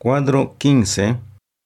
Cuadro 15.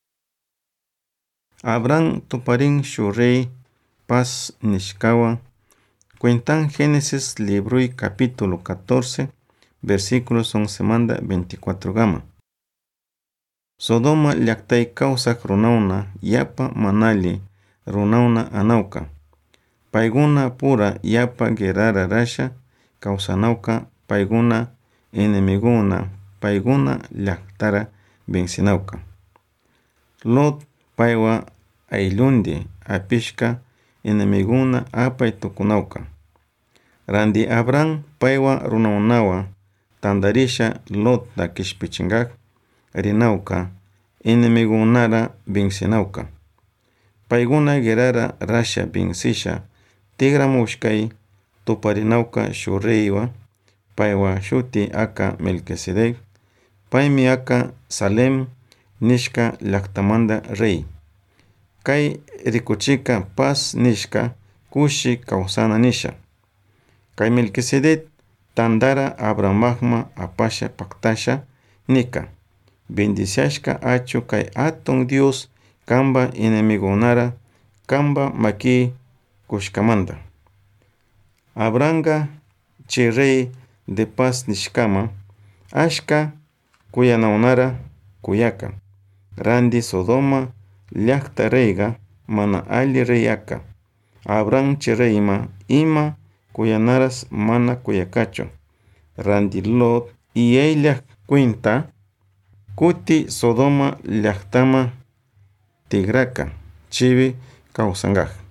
Abraham tuparin shurei paz nishkawan. Cuentan Génesis libro y capítulo 14, versículos 11 manda 24 gama. Sodoma llaqtay kawsaq runauna yapa manali runauna anauka. Payguna pura yapa guerrara rasha kawsanauka payguna enemiguna payguna llaqtara vencinauka. Lot paywa ayllundi apishka enemiguna apay tukunauka. Randi Abraham paywa runaunawa tandarisha Lot kishpichingak rinauka enemigunara vencinauka. Payguna guerrara rasha vencisa tigramushkay tuparinauka shureywa paywa shuti aka Melquisedec paymi aka Salem nishka llaqtamanta rey. Kay rikuchika paz nishka kushi kawsana nisha. Kay Melquisedec tandara Abrahamma apasha paktasha nika. Bendiciashka achu kay atun Dios kamba enemigunara kamba maki kushkamanta. Abrahanga chay rey de paz nishkama ashka kuyanaunara kuyaka. Randi Sodoma llaqta reyga mana alli reyaka. Abraham chay reyma ima kuyanaras mana kuyakachu. Randi Lot iyayllaq cuenta kuti Sodoma llaqtama tigraka chiwi kawsangaq.